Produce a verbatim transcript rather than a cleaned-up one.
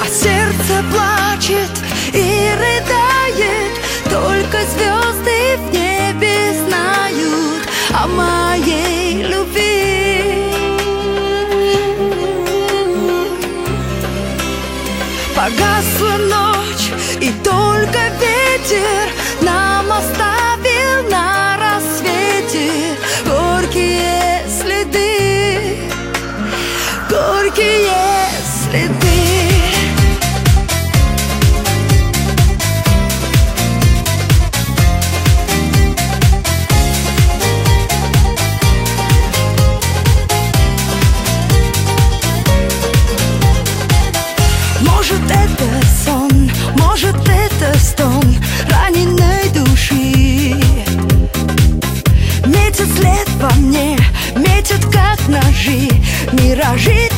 сердце плачет и рыдает, только звезды в небе знают о моей любви. Погасла ночь, и только ветер нам оставил на рассвете горькие следы, горькие следы. Может, это сон, может, это стон раненой души. Метит след во мне, метит как ножи, миражи